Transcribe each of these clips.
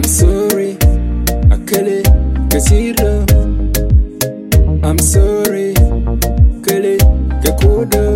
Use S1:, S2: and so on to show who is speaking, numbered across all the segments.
S1: I'm sorry, akele kesiro. I'm sorry, kele kekodo.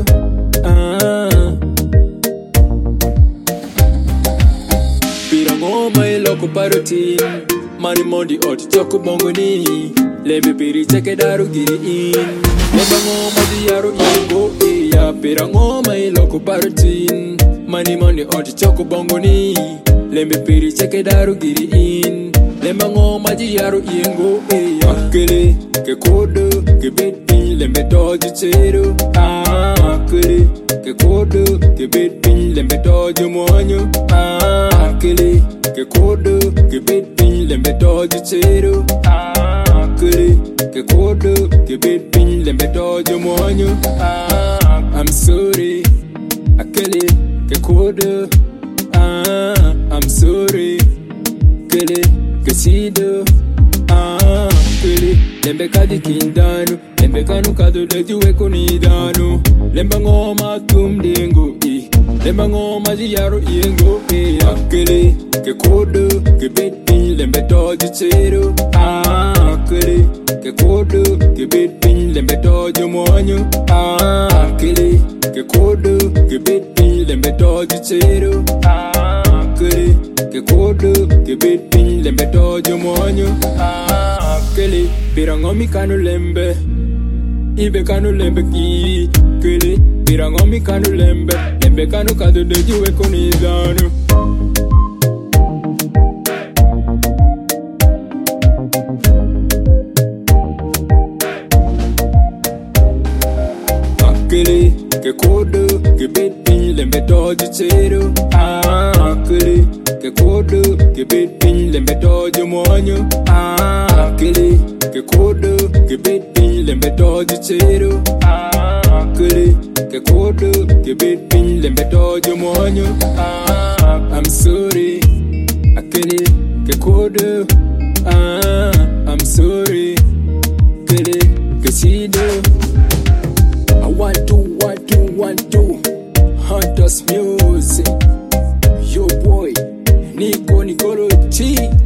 S1: Pirango mai loko parotin, mani mondi oti choko bongoni. Lebe piri cheke daru giri in. Lebango madi yaro ingo iya. Pirango mai loko parotin, mani mondi oti choko bongoni. Lebe piri cheke daru giri in. Lebango madi yaro ingo iya. Akele kekodo kebeti lembe doji chero. Akele kekodo kebeti lembe doji monyo. Akele kekodo kebeti lembe doji chero. Akele kekodo kebeti lembe doji monyo. I'm sorry, akele kekodo. I'm sorry, kele kesido. Kele lembe kadi kindanu, lembe kanu kado dejuwe kunidanu. Lemba ngoma tumdengo i, lemba ngoma ziyaro yengo i. Akele kekodo kebeti lembe doji chero. Akele kekodo kebeti lembe doji monyo. Akele kekodo kebeti lembe doji chero. Akele kekodo kebeti lembe doji monyo. Kele pirangomi kanu lembe, ibe kanu lembe ki. Kele pirangomi kanu lembe, lembe kanu kado dejuwe kunizanu. Akele kekodo kebeti lembe doji chero. Akele kekodo kebeti lembe doji monyo. Akele kekodo kebeti lembe doji chero. Akele kekodo kebeti lembe doji monyo. I'm sorry, akele kekodo. I'm sorry, kele kesido. I want to Hunters music. Yo boy, Nico Nicolo T.